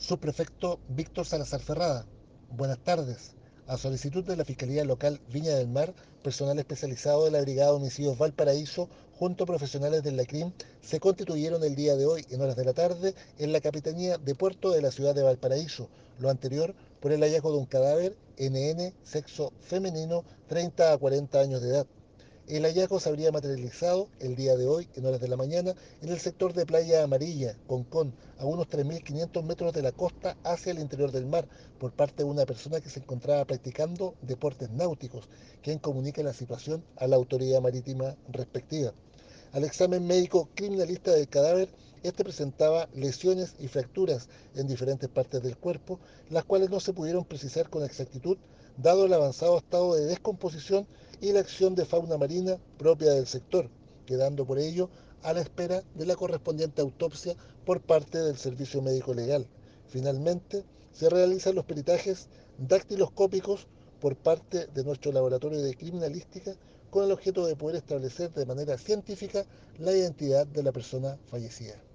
Subprefecto Víctor Salazar Ferrada. Buenas tardes. A solicitud de la Fiscalía Local Viña del Mar, personal especializado de la Brigada de Homicidios Valparaíso, junto a profesionales del LACRIM, se constituyeron el día de hoy, en horas de la tarde, en la Capitanía de Puerto de la ciudad de Valparaíso. Lo anterior por el hallazgo de un cadáver NN, sexo femenino, 30 a 40 años de edad. El hallazgo se habría materializado el día de hoy, en horas de la mañana, en el sector de Playa Amarilla, Concón, a unos 3.500 metros de la costa hacia el interior del mar, por parte de una persona que se encontraba practicando deportes náuticos, quien comunica la situación a la autoridad marítima respectiva. Al examen médico criminalista del cadáver, este presentaba lesiones y fracturas en diferentes partes del cuerpo, las cuales no se pudieron precisar con exactitud, dado el avanzado estado de descomposición y la acción de fauna marina propia del sector, quedando por ello a la espera de la correspondiente autopsia por parte del Servicio Médico Legal. Finalmente, se realizan los peritajes dactiloscópicos por parte de nuestro laboratorio de criminalística con el objeto de poder establecer de manera científica la identidad de la persona fallecida.